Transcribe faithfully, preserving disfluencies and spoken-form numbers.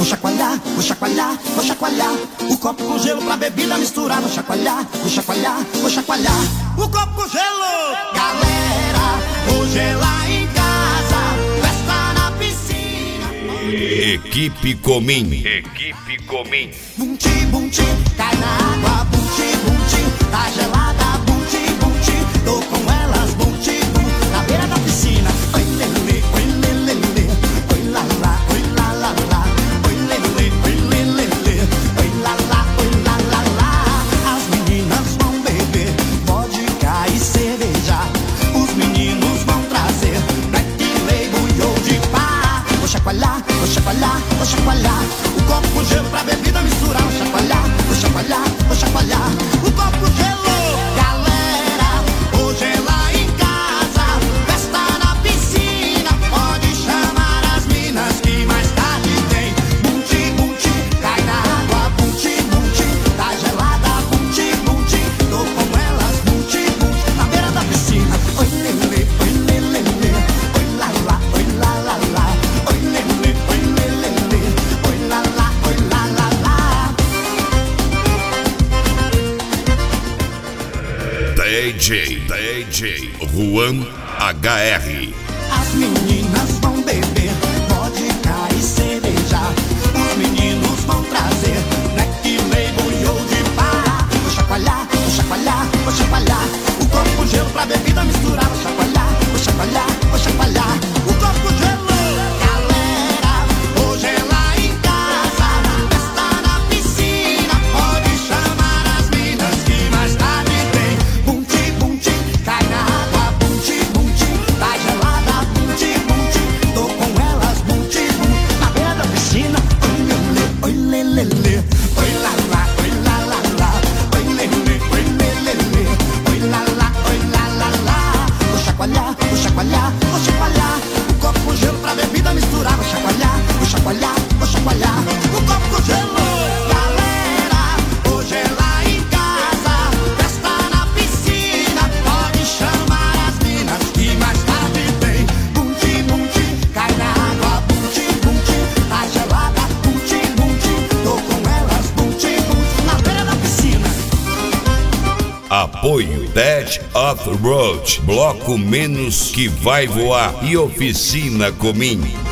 vou chacoalhar, vou chacoalhar, vou chacoalhar. O copo com gelo pra bebida misturar. Vou chacoalhar, vou chacoalhar, vou chacoalhar. O copo com gelo. Galera, hoje é lá em casa, festa na piscina. Equipe Comim. Equipe Comim. Bum-ti, bum-ti, cai na água. Bum-ti, bum-ti, tá gelada. Bum-ti, bum-ti, tô com elas. Bum-ti, bum, na beira da piscina. Oi, lelê, oi, lelê, oi, lá, lá, oi, lá, lá, lá. Oi, lelê, oi, lelê, oi, lá, lá, oi, lá, lá, lá. As meninas vão beber vodka e cerveja. Os meninos vão trazer Black Label e Old Par. Vou chacoalhar, vou chacoalhar, vou chacoalhar. O copo com gelo pra bebida misturar. Vou chacoalhar, vou chacoalhar, vou chacoalhar. O copo com gelo. Galera, hoje é lá em casa, festa na piscina. Pode chamar as minas que mais tarde tem. Bum-ti, bum-ti, cai na água. Bum-ti, bum-ti, tá gelada. Bum-ti, bum-ti, tô com elas. Bum-ti, bum-ti, na beira da piscina. Oi, lelê, oi, lelê, oi, lá, lá, oi, lá, lá, lá. Oi, lelê, oi, lelê, oi, lá, lá, oi, lá, lá, lá. D J, D J Juan H R. As meninas vão beber vodka e cerveja. Os meninos vão trazer Black Label e Old Par. Vou chacoalhar, vou chacoalhar, vou chacoalhar. O copo com gelo pra bebida misturar. Vou chacoalhar, vou chacoalhar, vou chacoalhar. O copo com gelo. Galera, hoje é lá em casa, festa na piscina. Pode chamar as minas que mais tarde tem. Bum-ti, bum-ti, cai na água. Bum-ti, bum-ti, tá gelada. Bum-ti, bum-ti, tô com elas. Bum-ti, bum, na beira da piscina. Oi, lelê, oi, lelê, oi, lá, lá, oi, lá, lá, lá. Oi, lelê, oi, lelê, oi, lá, lá, oi, lá, lá, lá. Vou chacoalhar, vou chacoalhar, vou chacoalhar. O copo com gelo pra bebida misturar. Vou chacoalhar, vou chacoalhar, vou chacoalhar. O copo com gelo. Galera, hoje é lá em casa, festa na piscina. Pode chamar as minas que mais tarde tem. Bum-ti, bum-ti, cai na água. Bum-ti, bum-ti, tá gelada. Bum-ti, bum-ti, tô com elas. Bum-ti, bum-ti, na beira da piscina. Apoio Dead Off Road, Bloco Menos que vai voar e Oficina Comim.